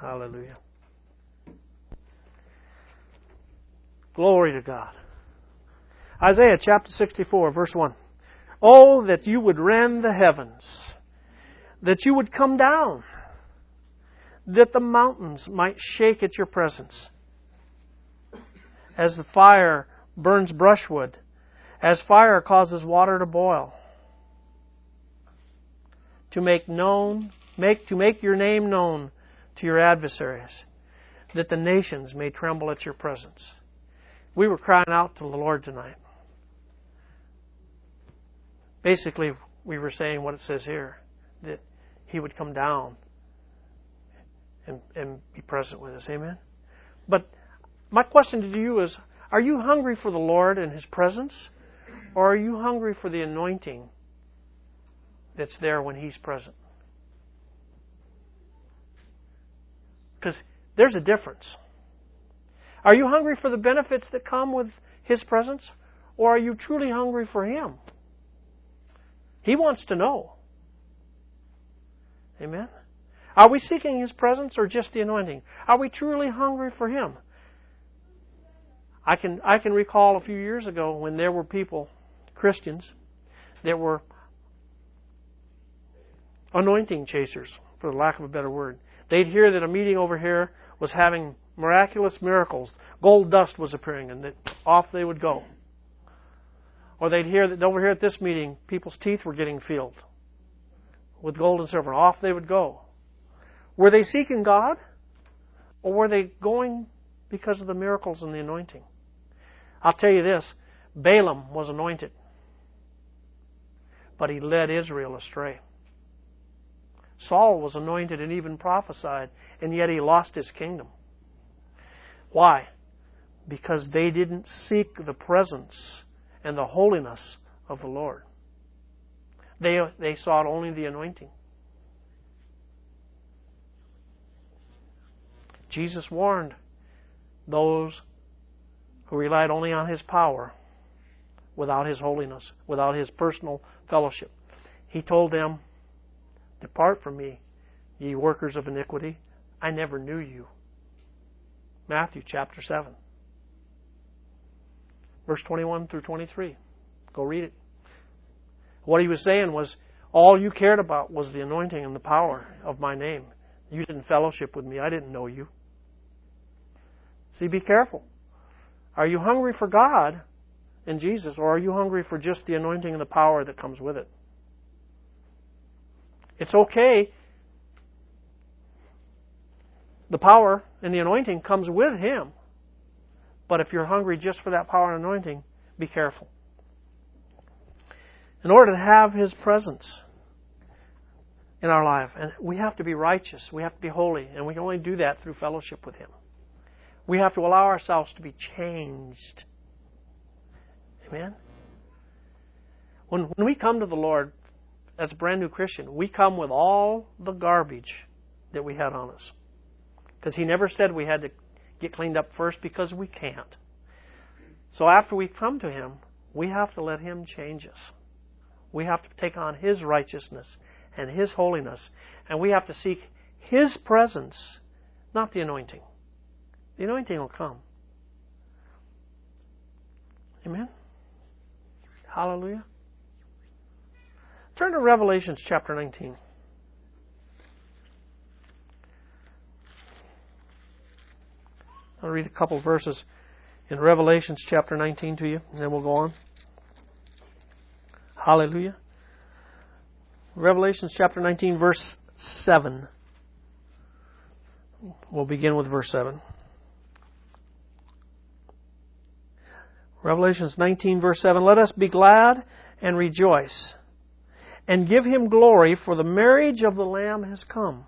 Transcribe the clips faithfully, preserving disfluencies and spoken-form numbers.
Hallelujah. Glory to God. Isaiah chapter sixty-four, verse one. Oh, that you would rend the heavens, that you would come down, that the mountains might shake at your presence. As the fire burns brushwood, as fire causes water to boil, to make known, make to make your name known to your adversaries, that the nations may tremble at your presence. We were crying out to the Lord tonight. Basically, we were saying what it says here, that He would come down and, and be present with us. Amen? But my question to you is, are you hungry for the Lord and His presence? Or are you hungry for the anointing that's there when He's present? Because there's a difference. Are you hungry for the benefits that come with His presence? Or are you truly hungry for Him? He wants to know. Amen? Are we seeking His presence or just the anointing? Are we truly hungry for Him? I can I can recall a few years ago when there were people, Christians, that were anointing chasers, for the lack of a better word. They'd hear that a meeting over here was having miraculous miracles. Gold dust was appearing, and that off they would go. Or they'd hear that over here at this meeting, people's teeth were getting filled with gold and silver. Off they would go. Were they seeking God? Or were they going because of the miracles and the anointing? I'll tell you this. Balaam was anointed, but he led Israel astray. Saul was anointed and even prophesied, and yet he lost his kingdom. Why? Because they didn't seek the presence and the holiness of the Lord. They, they sought only the anointing. Jesus warned those who relied only on His power without His holiness, without His personal fellowship. He told them, "Depart from me, ye workers of iniquity. I never knew you." Matthew chapter seven. Verse twenty-one through twenty-three. Go read it. What He was saying was, all you cared about was the anointing and the power of my name. You didn't fellowship with me. I didn't know you. See, be careful. Are you hungry for God and Jesus, or are you hungry for just the anointing and the power that comes with it? It's okay. The power and the anointing comes with Him. But if you're hungry just for that power and anointing, be careful. In order to have His presence in our life, and we have to be righteous, we have to be holy, and we can only do that through fellowship with Him. We have to allow ourselves to be changed. Amen? When, when we come to the Lord as a brand new Christian, we come with all the garbage that we had on us. Because He never said we had to get cleaned up first, because we can't. So after we come to Him, we have to let Him change us. We have to take on His righteousness and His holiness. And we have to seek His presence, not the anointing. The anointing will come. Amen? Hallelujah. Turn to Revelation chapter nineteen. I'll read a couple verses in Revelation chapter nineteen to you, and then we'll go on. Hallelujah. Revelation chapter nineteen, verse seven. We'll begin with verse seven. Revelation nineteen, verse seven. Let us be glad and rejoice, and give Him glory, for the marriage of the Lamb has come,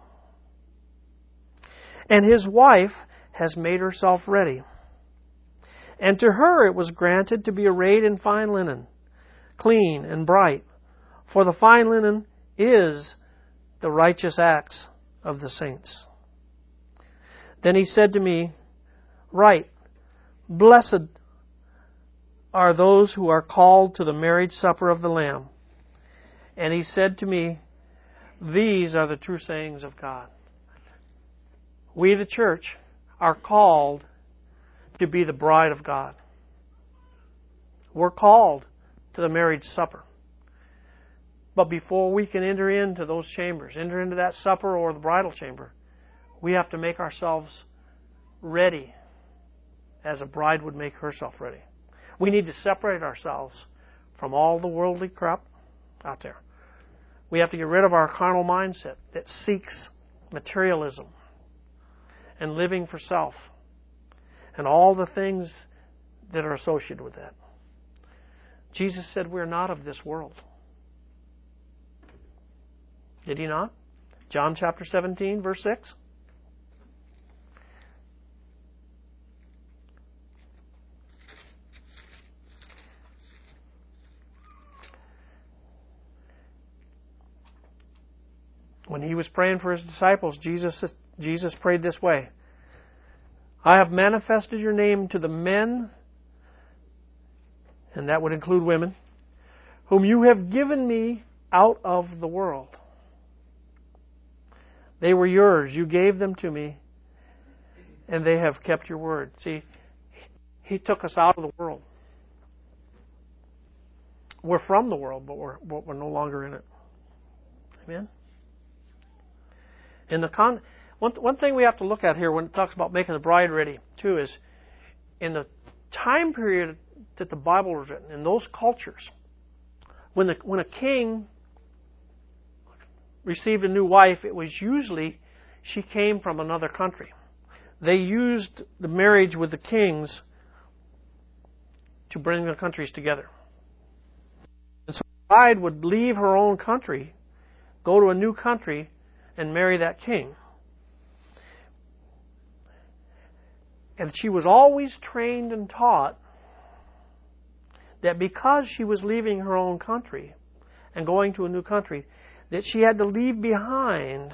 and His wife has made herself ready. And to her it was granted to be arrayed in fine linen, clean and bright, for the fine linen is the righteous acts of the saints. Then He said to me, Write, blessed are those who are called to the marriage supper of the Lamb. And He said to me, These are the true sayings of God. We, the church, are called to be the bride of God. We're called to the marriage supper. But before we can enter into those chambers, enter into that supper or the bridal chamber, we have to make ourselves ready as a bride would make herself ready. We need to separate ourselves from all the worldly crap out there. We have to get rid of our carnal mindset that seeks materialism and living for self and all the things that are associated with that. Jesus said we're not of this world. Did He not? John chapter seventeen, verse six. When He was praying for His disciples, Jesus, Jesus prayed this way: I have manifested your name to the men, and that would include women, whom you have given me out of the world. They were yours. You gave them to me, and they have kept your word. See, He took us out of the world. We're from the world, but we're, but we're no longer in it. Amen? In the con- one, one thing we have to look at here when it talks about making the bride ready, too, is in the time period that the Bible was written, in those cultures, when the, when a king received a new wife, it was usually she came from another country. They used the marriage with the kings to bring the countries together. And so the bride would leave her own country, go to a new country, and marry that king. And she was always trained and taught that because she was leaving her own country and going to a new country, that she had to leave behind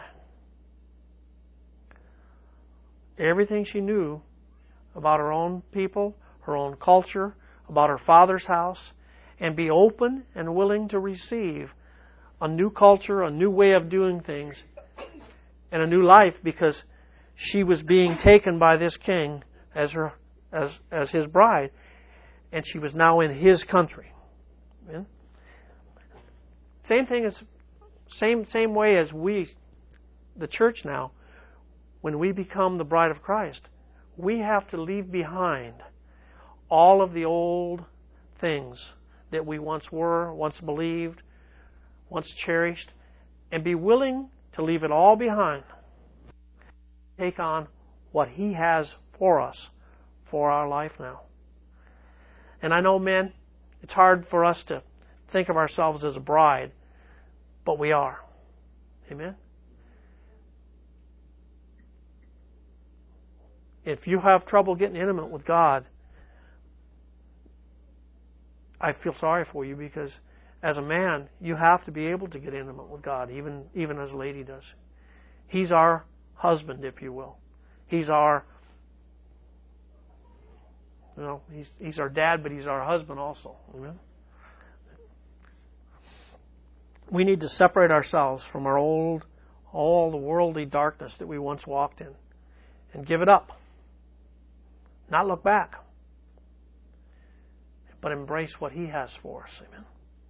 everything she knew about her own people, her own culture, about her father's house, and be open and willing to receive a new culture, a new way of doing things, and a new life, because she was being taken by this king as her as as his bride, and she was now in his country. Amen? Same thing as same same way as we, the church now, when we become the bride of Christ, we have to leave behind all of the old things that we once were, once believed, once cherished, and be willing to leave it all behind. Take on what He has for us, for our life now. And I know, men, it's hard for us to think of ourselves as a bride, but we are. Amen? If you have trouble getting intimate with God, I feel sorry for you, because as a man, you have to be able to get intimate with God, even, even as a lady does. He's our husband, if you will. He's our, you know, he's, he's our dad, but He's our husband also. Amen? We need to separate ourselves from our old, all the worldly darkness that we once walked in, and give it up. Not look back, but embrace what He has for us. Amen.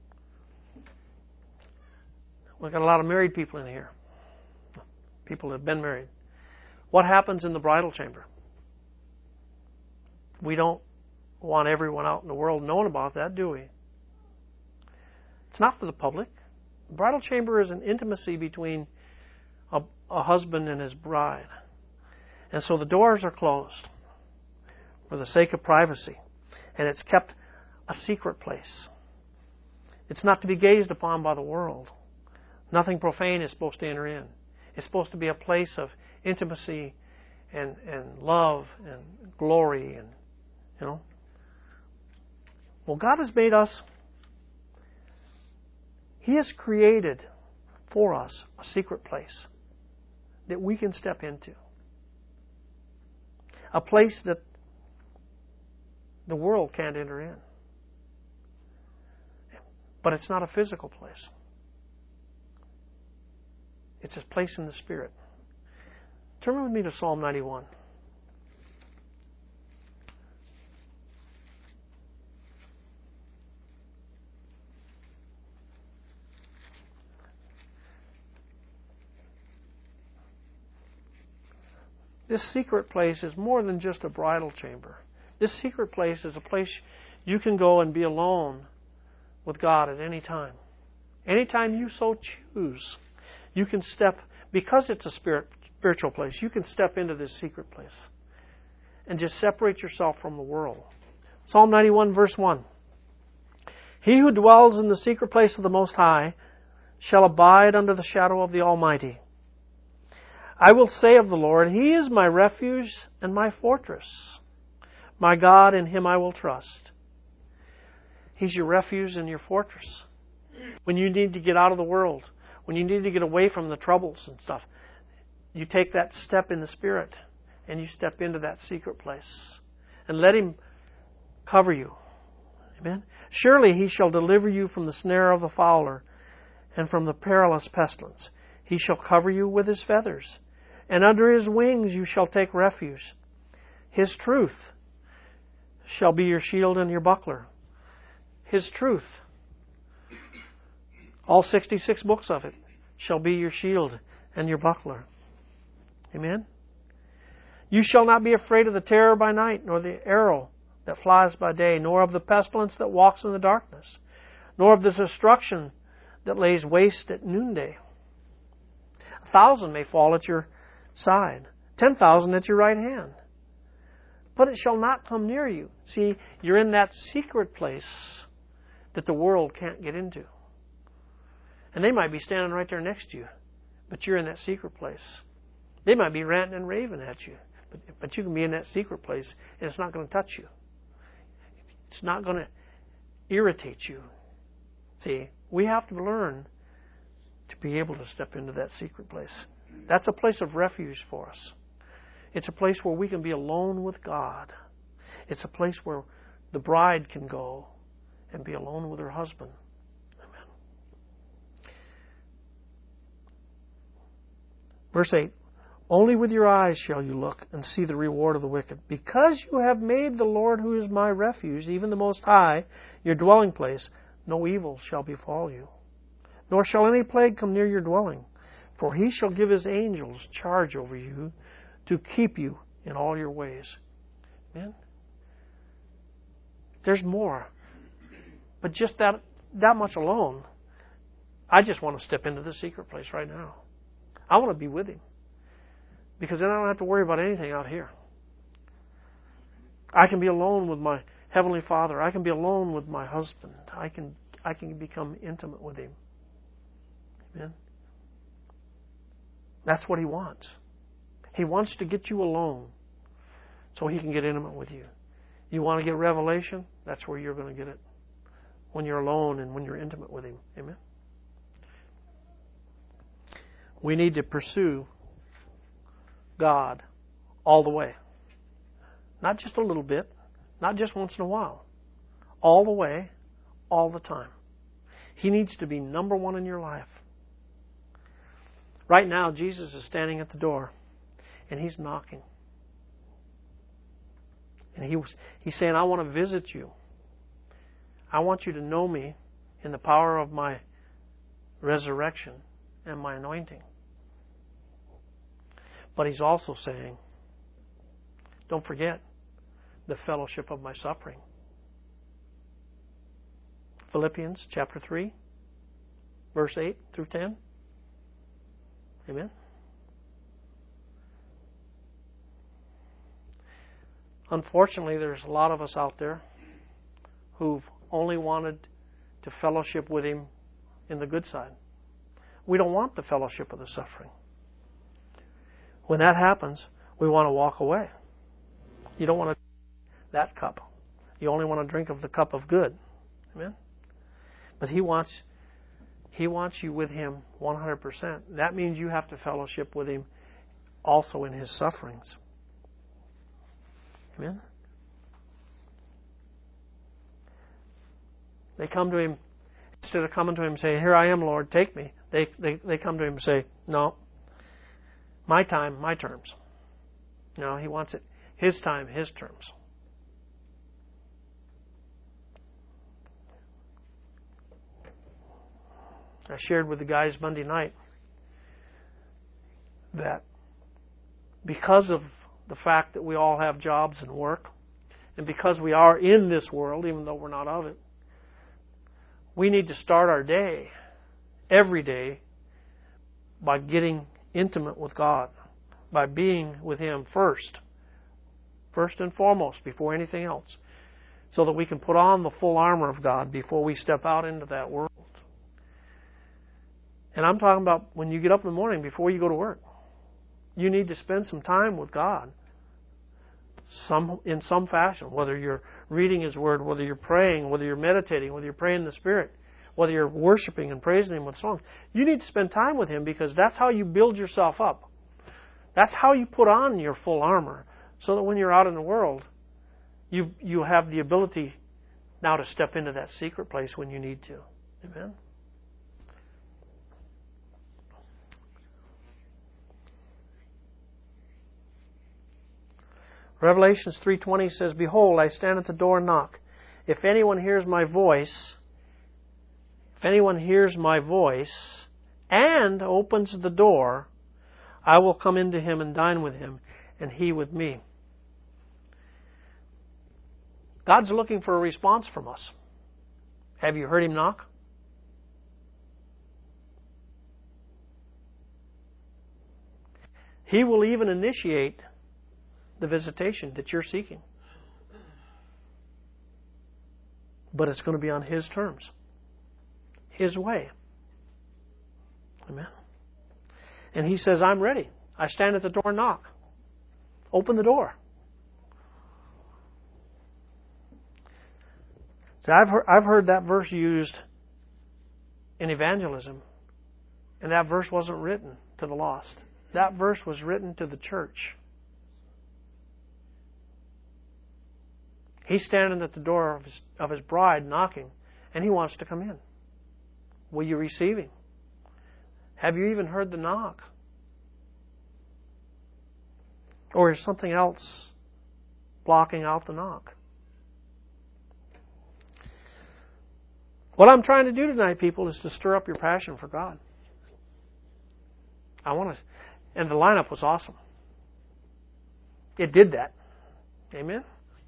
We've got a lot of married people in here. People that have been married. What happens in the bridal chamber? We don't want everyone out in the world knowing about that, do we? It's not for the public. The bridal chamber is an intimacy between a, a husband and his bride. And so the doors are closed for the sake of privacy. And it's kept a secret place. It's not to be gazed upon by the world. Nothing profane is supposed to enter in. It's supposed to be a place of intimacy and, and love and glory, and you know. Well, God has made us, He has created for us a secret place that we can step into. A place that the world can't enter in. But it's not a physical place. It's a place in the Spirit. Turn with me to Psalm ninety-one. This secret place is more than just a bridal chamber. This secret place is a place you can go and be alone with God at any time. Anytime you so choose, you can step, because it's a spirit, spiritual place, you can step into this secret place and just separate yourself from the world. Psalm ninety-one, verse one. He who dwells in the secret place of the Most High shall abide under the shadow of the Almighty. I will say of the Lord, He is my refuge and my fortress. My God, in Him I will trust. He's your refuge and your fortress. When you need to get out of the world, when you need to get away from the troubles and stuff, you take that step in the Spirit and you step into that secret place and let Him cover you. Amen. Surely He shall deliver you from the snare of the fowler and from the perilous pestilence. He shall cover you with His feathers, and under His wings you shall take refuge. His truth shall be your shield and your buckler. His truth, all sixty-six books of it, shall be your shield and your buckler. Amen? You shall not be afraid of the terror by night, nor the arrow that flies by day, nor of the pestilence that walks in the darkness, nor of the destruction that lays waste at noonday. A thousand may fall at your side, ten thousand at your right hand, but it shall not come near you. See, you're in that secret place that the world can't get into. And they might be standing right there next to you, but you're in that secret place. They might be ranting and raving at you, but, but you can be in that secret place and it's not going to touch you. It's not going to irritate you. See, we have to learn to be able to step into that secret place. That's a place of refuge for us. It's a place where we can be alone with God. It's a place where the bride can go and be alone with her husband. Amen. Verse eight. Only with your eyes shall you look and see the reward of the wicked. Because you have made the Lord, who is my refuge, even the Most High, your dwelling place, no evil shall befall you, nor shall any plague come near your dwelling. For He shall give His angels charge over you to keep you in all your ways. Amen? There's more. But just that, that much alone, I just want to step into the secret place right now. I want to be with Him. Because then I don't have to worry about anything out here. I can be alone with my Heavenly Father. I can be alone with my husband. I can, I can become intimate with Him. Amen? That's what He wants. He wants to get you alone so He can get intimate with you. You want to get revelation? That's where you're going to get it. When you're alone and when you're intimate with Him. Amen? We need to pursue God all the way. Not just a little bit. Not just once in a while. All the way. All the time. He needs to be number one in your life. Right now, Jesus is standing at the door, and He's knocking. And he was, He's saying, I want to visit you. I want you to know me in the power of my resurrection and my anointing. But He's also saying, don't forget the fellowship of my suffering. Philippians chapter three, verse eight through ten. Amen? Unfortunately, there's a lot of us out there who've only wanted to fellowship with Him in the good side. We don't want the fellowship of the suffering. When that happens, we want to walk away. You don't want to drink that cup. You only want to drink of the cup of good. Amen? But He wants He wants you with Him one hundred percent. That means you have to fellowship with Him also in His sufferings. Amen? They come to Him, instead of coming to Him and saying, here I am, Lord, take me. They, they, they come to Him and say, no, My time, my terms. No, He wants it His time, His terms. I shared with the guys Monday night that because of the fact that we all have jobs and work, and because we are in this world, even though we're not of it, we need to start our day, every day, by getting intimate with God, by being with Him first, first and foremost, before anything else, so that we can put on the full armor of God before we step out into that world. And I'm talking about when you get up in the morning before you go to work. You need to spend some time with God, some in some fashion, whether you're reading His Word, whether you're praying, whether you're meditating, whether you're praying in the Spirit, whether you're worshiping and praising Him with songs. You need to spend time with Him because that's how you build yourself up. That's how you put on your full armor, so that when you're out in the world, you you have the ability now to step into that secret place when you need to. Amen? Revelations three twenty says, "Behold, I stand at the door and knock. If anyone hears my voice, if anyone hears my voice and opens the door, I will come into him and dine with him, and he with me." God's looking for a response from us. Have you heard Him knock? He will even initiate the visitation that you're seeking. But it's going to be on His terms, His way. Amen. And He says, "I'm ready. I stand at the door and knock. Open the door." See, I've heard, I've heard that verse used in evangelism, and that verse wasn't written to the lost. That verse was written to the church. He's standing at the door of his, of his bride knocking, and He wants to come in. Will you receive Him? Have you even heard the knock? Or is something else blocking out the knock? What I'm trying to do tonight, people, is to stir up your passion for God. I want to, and the lineup was awesome. It did that. Amen?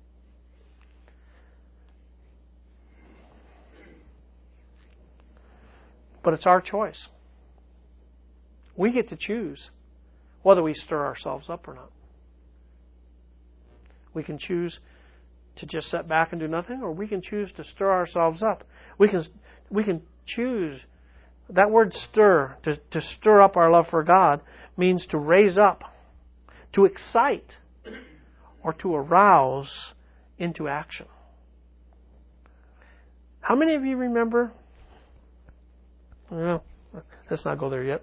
But it's our choice. We get to choose whether we stir ourselves up or not. We can choose to just sit back and do nothing, or we can choose to stir ourselves up. We can we can choose. That word stir, to, to stir up our love for God, means to raise up, to excite, or to arouse into action. How many of you remember? Well, let's not go there yet.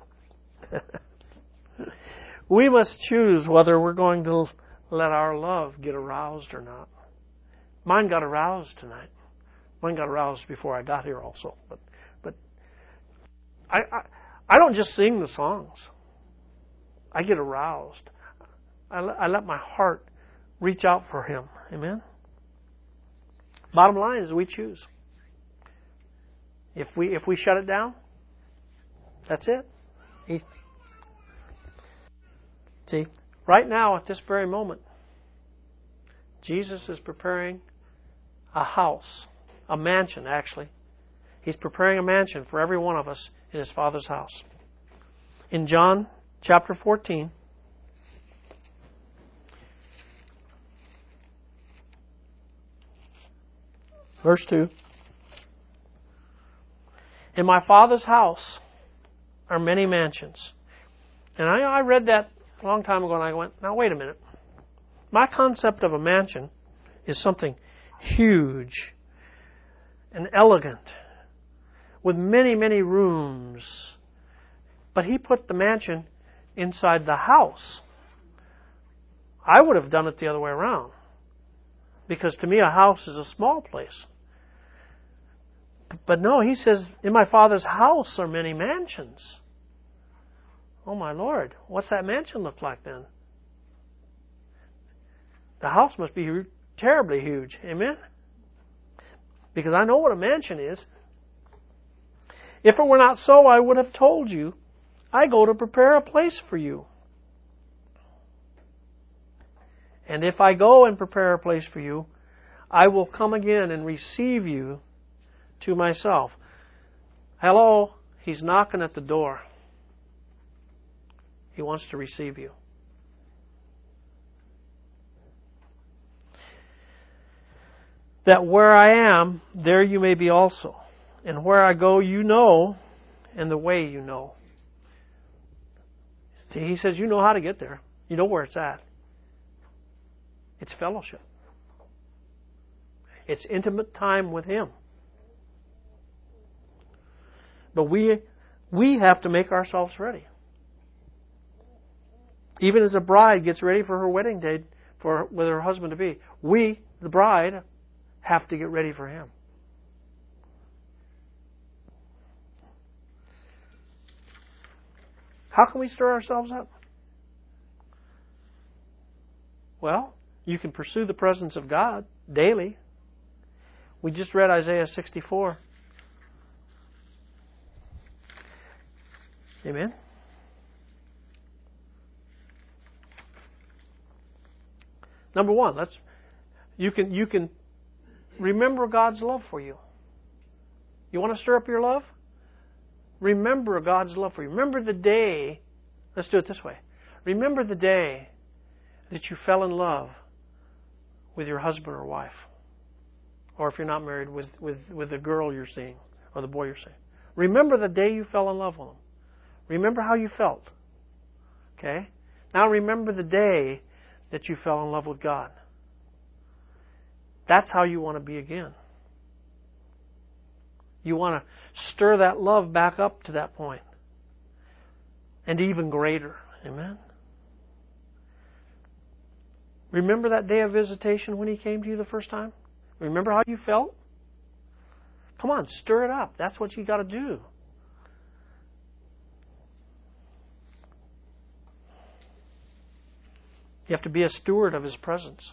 We must choose whether we're going to let our love get aroused or not. Mine got aroused tonight. Mine got aroused before I got here also. But but I, I, I don't just sing the songs. I get aroused. I let, I let my heart reach out for Him. Amen? Bottom line is we choose. If we if we shut it down, that's it. He, see, right now at this very moment, Jesus is preparing a house, a mansion actually. He's preparing a mansion for every one of us in His Father's house. In John chapter fourteen, verse two, "In my Father's house are many mansions." And I, I read that a long time ago and I went, now wait a minute. My concept of a mansion is something huge and elegant with many, many rooms. But He put the mansion inside the house. I would have done it the other way around. Because to me a house is a small place. But no, He says, in my Father's house are many mansions. Oh my Lord, what's that mansion look like then? The house must be terribly huge. Amen? Because I know what a mansion is. If it were not so, I would have told you, I go to prepare a place for you. And if I go and prepare a place for you, I will come again and receive you to myself. Hello, He's knocking at the door. He wants to receive you. That where I am, there you may be also. And where I go, you know, and the way you know. See, He says, you know how to get there. You know where it's at. It's fellowship. It's intimate time with Him. But we we have to make ourselves ready. Even as a bride gets ready for her wedding day for with her husband to be, we, the bride, have to get ready for Him. How can we stir ourselves up? Well, you can pursue the presence of God daily. We just read Isaiah sixty-four. Amen. Number one, let's you can you can remember God's love for you. You want to stir up your love? Remember God's love for you. Remember the day. Let's do it this way. Remember the day that you fell in love with your husband or wife. Or if you're not married, with, with, with the girl you're seeing or the boy you're seeing. Remember the day you fell in love with them. Remember how you felt. Okay? Now remember the day that you fell in love with God. That's how you want to be again. You want to stir that love back up to that point. And even greater. Amen? Remember that day of visitation when He came to you the first time? Remember how you felt? Come on, stir it up. That's what you got to do. You have to be a steward of His presence.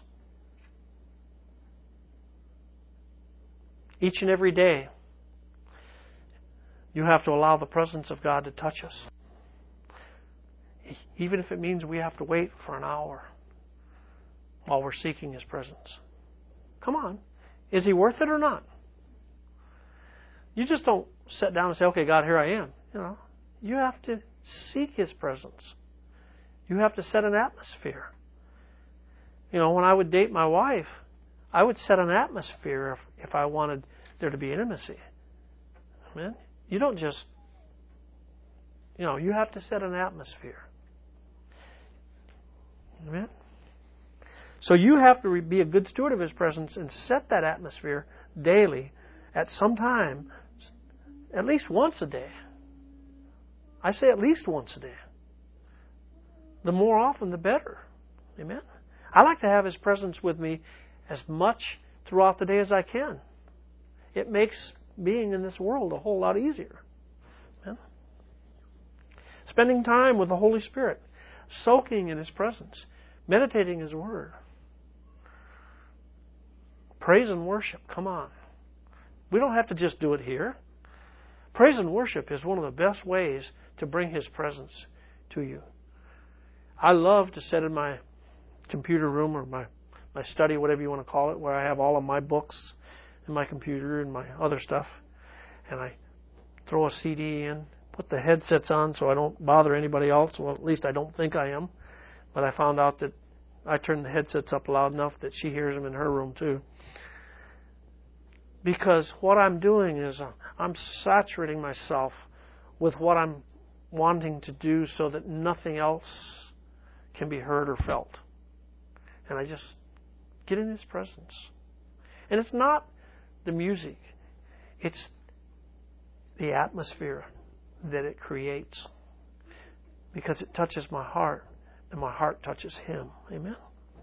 Each and every day, you have to allow the presence of God to touch us. Even if it means we have to wait for an hour while we're seeking His presence. Come on. Is He worth it or not? You just don't sit down and say, okay, God, here I am. You know, you have to seek His presence. You have to set an atmosphere. You know, when I would date my wife, I would set an atmosphere if, if I wanted there to be intimacy. Amen? You don't just, you know, you have to set an atmosphere. Amen? So you have to be a good steward of His presence and set that atmosphere daily at some time, at least once a day. I say at least once a day. The more often, the better. Amen? I like to have His presence with me as much throughout the day as I can. It makes being in this world a whole lot easier. Amen? Spending time with the Holy Spirit, soaking in His presence, meditating His Word. Praise and worship, come on. We don't have to just do it here. Praise and worship is one of the best ways to bring His presence to you. I love to sit in my computer room or my, my study, whatever you want to call it, where I have all of my books and my computer and my other stuff. And I throw a C D in, put the headsets on so I don't bother anybody else. Well, at least I don't think I am. But I found out that I turned the headsets up loud enough that she hears them in her room too. Because what I'm doing is I'm saturating myself with what I'm wanting to do so that nothing else can be heard or felt. And I just get in His presence. And it's not the music. It's the atmosphere that it creates. Because it touches my heart. And my heart touches Him. Amen?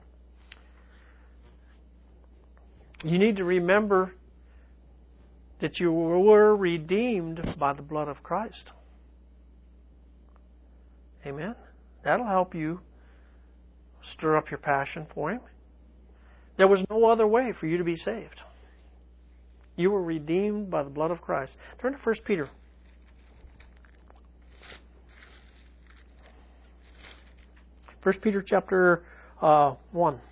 You need to remember that you were redeemed by the blood of Christ. Amen? That'll help you stir up your passion for Him. There was no other way for you to be saved. You were redeemed by the blood of Christ. Turn to First Peter. First Peter chapter uh, one.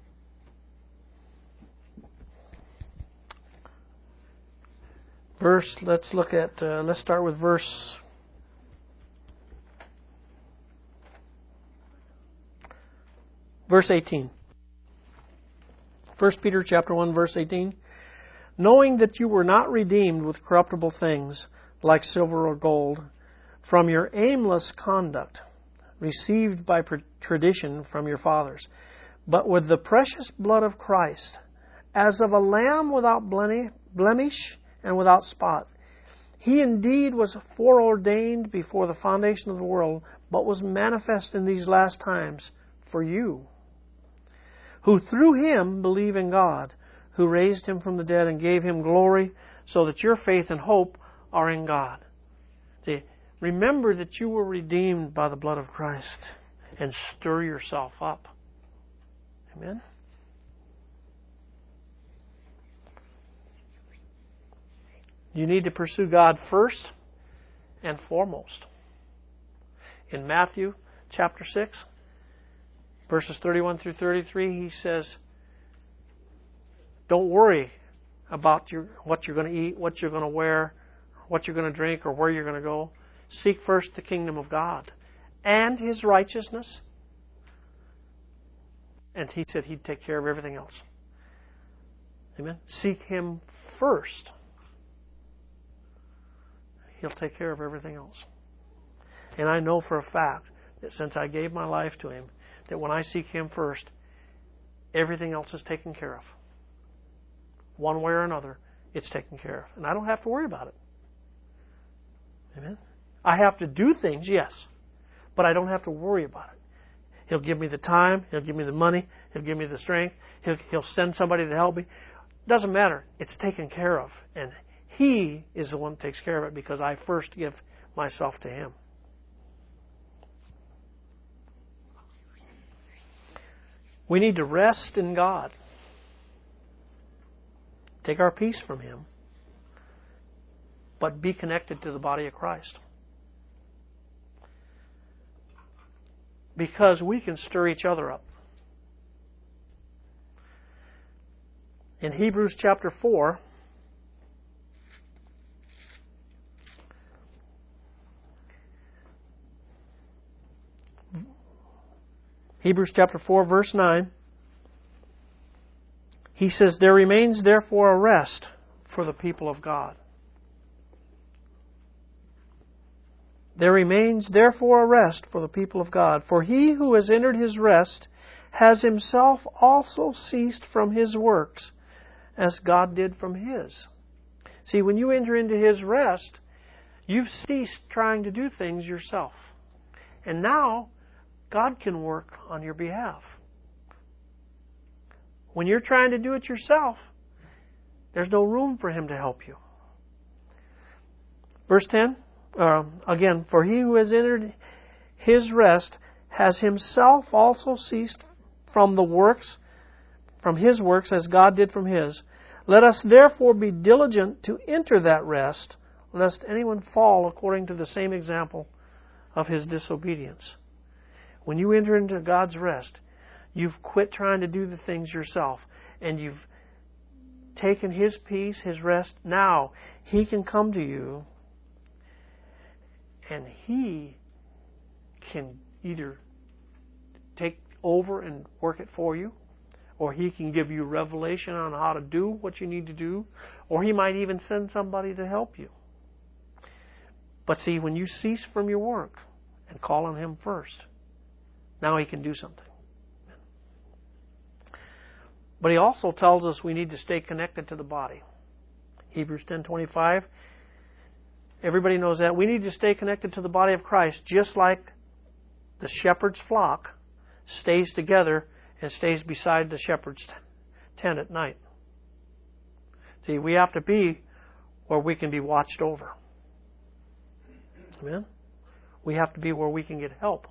Verse, let's look at, uh, let's start with verse verse eighteen. First Peter chapter one, verse eighteen. Knowing that you were not redeemed with corruptible things like silver or gold from your aimless conduct received by tradition from your fathers, but with the precious blood of Christ, as of a lamb without blemish and without spot. He indeed was foreordained before the foundation of the world, but was manifest in these last times for you, who through Him believe in God, who raised Him from the dead and gave Him glory, so that your faith and hope are in God. See, remember that you were redeemed by the blood of Christ, and stir yourself up. Amen? You need to pursue God first and foremost. In Matthew chapter six, verses thirty-one through thirty-three, He says, don't worry about your, what you're going to eat, what you're going to wear, what you're going to drink, or where you're going to go. Seek first the kingdom of God and His righteousness. And He said He'd take care of everything else. Amen? Seek Him first. He'll take care of everything else. And I know for a fact that since I gave my life to Him, that when I seek Him first, everything else is taken care of. One way or another, it's taken care of. And I don't have to worry about it. Amen? I have to do things, yes, but I don't have to worry about it. He'll give me the time. He'll give me the money. He'll give me the strength. He'll, he'll send somebody to help me. Doesn't matter. It's taken care of. And He is the one that takes care of it because I first give myself to Him. We need to rest in God. Take our peace from Him, but be connected to the body of Christ. Because we can stir each other up. In Hebrews chapter four, Hebrews chapter four, verse nine, he says, there remains therefore a rest for the people of God. There remains therefore a rest for the people of God. For he who has entered his rest has himself also ceased from his works, as God did from His. See, when you enter into His rest, you've ceased trying to do things yourself. And now, God can work on your behalf. When you're trying to do it yourself, there's no room for Him to help you. Verse ten, uh, again, for he who has entered his rest has himself also ceased from the works, from his works as God did from His. Let us therefore be diligent to enter that rest, lest anyone fall according to the same example of his disobedience. When you enter into God's rest, you've quit trying to do the things yourself, and you've taken His peace, His rest. Now, He can come to you, and He can either take over and work it for you, or He can give you revelation on how to do what you need to do, or He might even send somebody to help you. But see, when you cease from your work and call on Him first, now He can do something. But He also tells us we need to stay connected to the body. Hebrews ten twenty-five. Everybody knows that. We need to stay connected to the body of Christ, just like the shepherd's flock stays together and stays beside the shepherd's tent at night. See, we have to be where we can be watched over. Amen? We have to be where we can get help.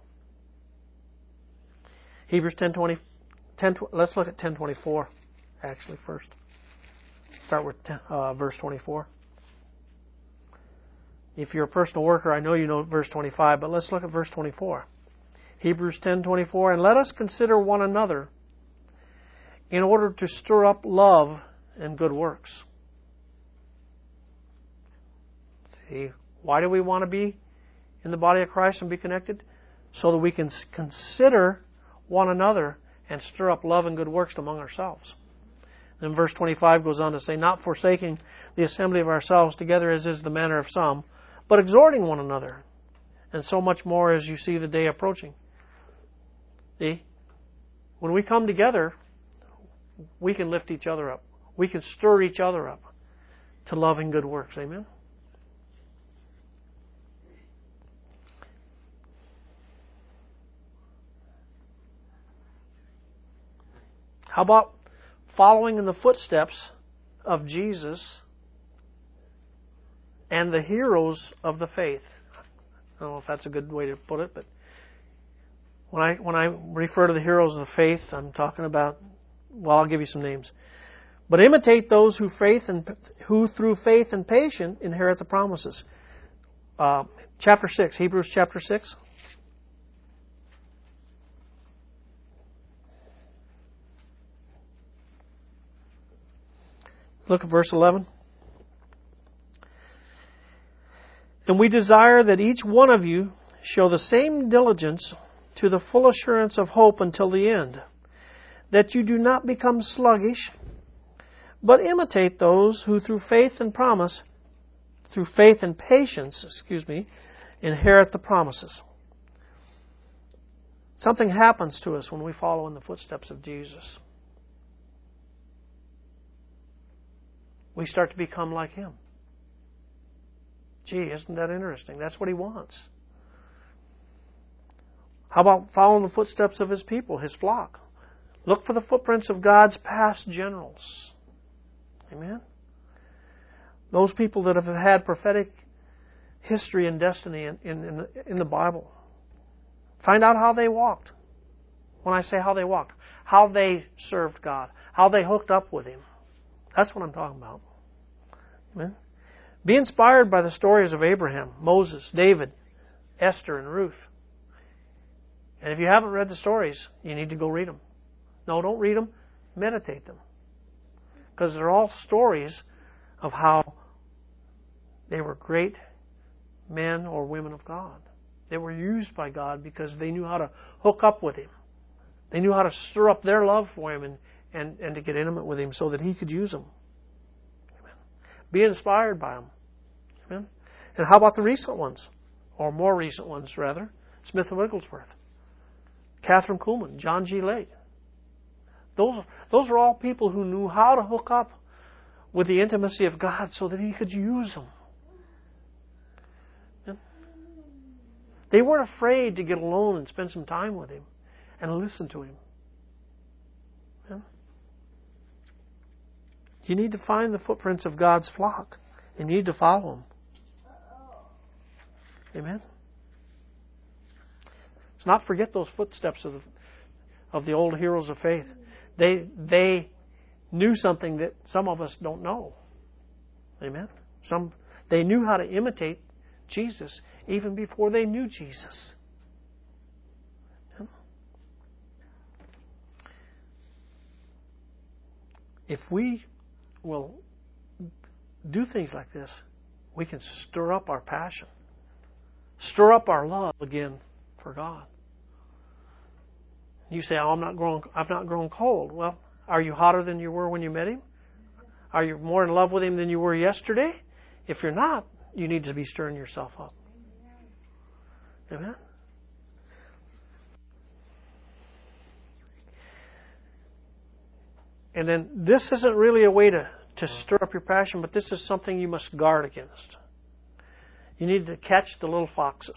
Hebrews ten twenty, ten, let's look at ten twenty-four actually first. Start with ten, uh, verse twenty-four. If you're a personal worker, I know you know verse twenty-five, but let's look at verse twenty-four. Hebrews ten twenty-four, and let us consider one another in order to stir up love and good works. See, why do we want to be in the body of Christ and be connected? So that we can consider one another and stir up love and good works among ourselves. Then verse twenty-five goes on to say, not forsaking the assembly of ourselves together as is the manner of some, but exhorting one another, and so much more as you see the day approaching. See? When we come together, we can lift each other up. We can stir each other up to love and good works. Amen? How about following in the footsteps of Jesus and the heroes of the faith? I don't know if that's a good way to put it, but when I when I refer to the heroes of the faith, I'm talking about, well, I'll give you some names. But imitate those who faith and who through faith and patience inherit the promises. Uh, chapter six, Hebrews chapter six. Look at verse eleven. And we desire that each one of you show the same diligence to the full assurance of hope until the end, that you do not become sluggish, but imitate those who through faith and promise, through faith and patience, excuse me, inherit the promises. Something happens to us when we follow in the footsteps of Jesus. We start to become like Him. Gee, isn't that interesting? That's what He wants. How about following the footsteps of His people, His flock? Look for the footprints of God's past generals. Amen? Those people that have had prophetic history and destiny in, in, in, the, in the Bible. Find out how they walked. When I say how they walked, how they served God, how they hooked up with Him. That's what I'm talking about. Amen? Be inspired by the stories of Abraham, Moses, David, Esther, and Ruth. And if you haven't read the stories, you need to go read them. No, don't read them. Meditate them. Because they're all stories of how they were great men or women of God. They were used by God because they knew how to hook up with Him. They knew how to stir up their love for Him and And, and to get intimate with Him so that He could use them. Amen. Be inspired by them. Amen. And how about the recent ones? Or more recent ones, rather. Smith of Wigglesworth. Catherine Kuhlman. John G. Lake. Those, those are all people who knew how to hook up with the intimacy of God so that He could use them. Amen. They weren't afraid to get alone and spend some time with Him and listen to Him. Amen. You need to find the footprints of God's flock. You need to follow them. Amen. Let's not forget those footsteps of the, of the old heroes of faith. They they knew something that some of us don't know. Amen. Some they knew how to imitate Jesus even before they knew Jesus. If we will do things like this, we can stir up our passion. Stir up our love again for God. You say, oh, I'm not growing, I've not grown cold. Well, are you hotter than you were when you met Him? Are you more in love with Him than you were yesterday? If you're not, you need to be stirring yourself up. Amen? And then this isn't really a way to, to stir up your passion, but this is something you must guard against. You need to catch the little foxes.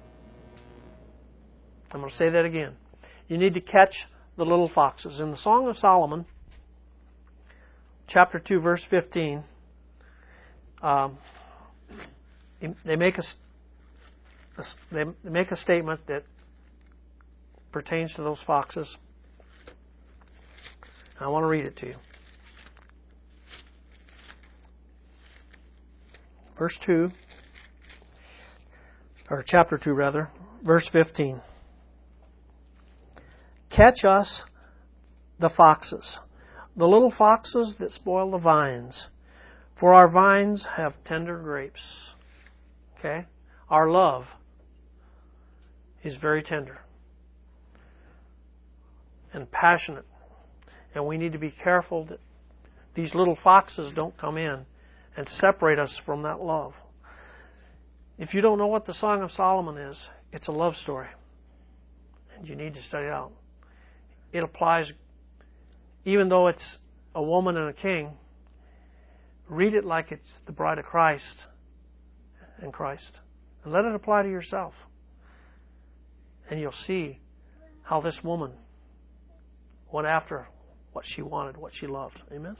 I'm going to say that again. You need to catch the little foxes. In the Song of Solomon, chapter two, verse fifteen, um, they make us they make a statement that pertains to those foxes. I want to read it to you. Verse two, or chapter two rather, verse fifteen. Catch us the foxes, the little foxes that spoil the vines, for our vines have tender grapes. Okay? Our love is very tender and passionate. And we need to be careful that these little foxes don't come in and separate us from that love. If you don't know what the Song of Solomon is, it's a love story. And you need to study it out. It applies, even though it's a woman and a king, read it like it's the bride of Christ and Christ. And let it apply to yourself. And you'll see how this woman went after what she wanted, what she loved. Amen?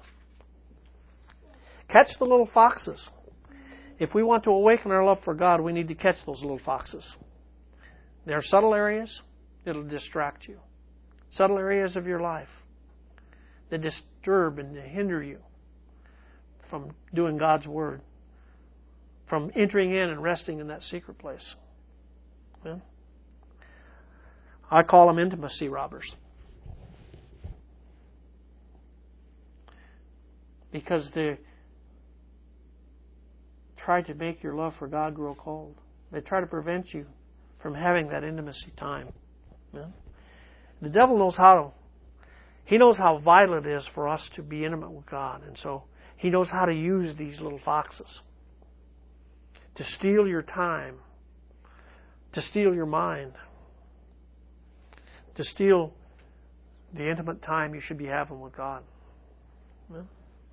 Catch the little foxes. If we want to awaken our love for God, we need to catch those little foxes. There are subtle areas that'll distract you. Subtle areas of your life that disturb and hinder you from doing God's Word, from entering in and resting in that secret place. Yeah? I call them intimacy robbers. Because they try to make your love for God grow cold. They try to prevent you from having that intimacy time. Yeah? The devil knows how to, he knows how vital it is for us to be intimate with God. And so he knows how to use these little foxes to steal your time, to steal your mind, to steal the intimate time you should be having with God. Yeah?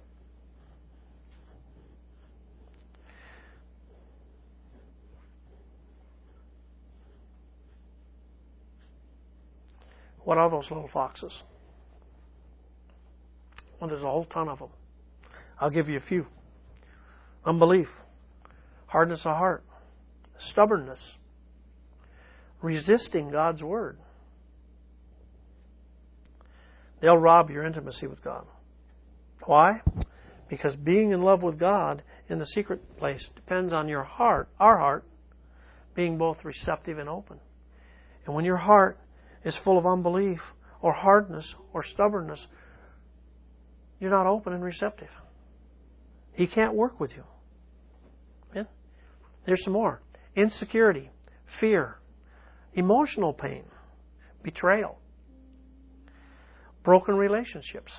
What are those little foxes? Well, there's a whole ton of them. I'll give you a few. Unbelief, hardness of heart, stubbornness, resisting God's Word. They'll rob your intimacy with God. Why? Because being in love with God in the secret place depends on your heart, our heart, being both receptive and open. And when your heart is full of unbelief or hardness or stubbornness, you're not open and receptive. He can't work with you. Yeah? There's some more. Insecurity, fear, emotional pain, betrayal, broken relationships,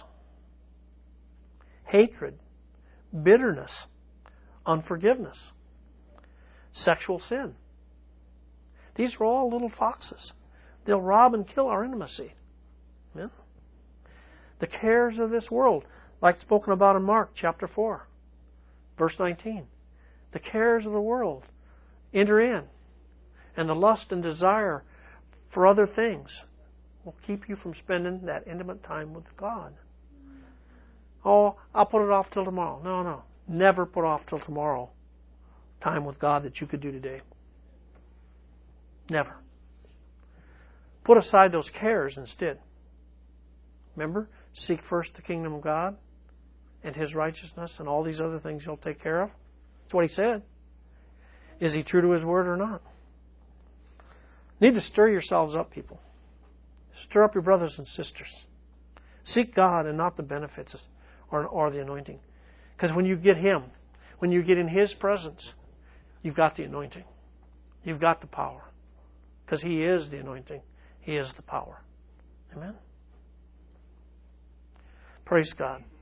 hatred, bitterness, unforgiveness, sexual sin. These are all little foxes. They'll rob and kill our intimacy. Yeah? The cares of this world, like spoken about in Mark chapter four, verse nineteen. The cares of the world enter in, and the lust and desire for other things will keep you from spending that intimate time with God. Oh, I'll put it off till tomorrow. No, no. Never put off till tomorrow time with God that you could do today. Never. Put aside those cares instead. Remember? Seek first the kingdom of God and His righteousness, and all these other things He'll take care of. That's what He said. Is He true to His word or not? You need to stir yourselves up, people. Stir up your brothers and sisters. Seek God and not the benefits or, or the anointing. Because when you get Him, when you get in His presence, you've got the anointing. You've got the power. Because He is the anointing. He is the power. Amen? Praise God.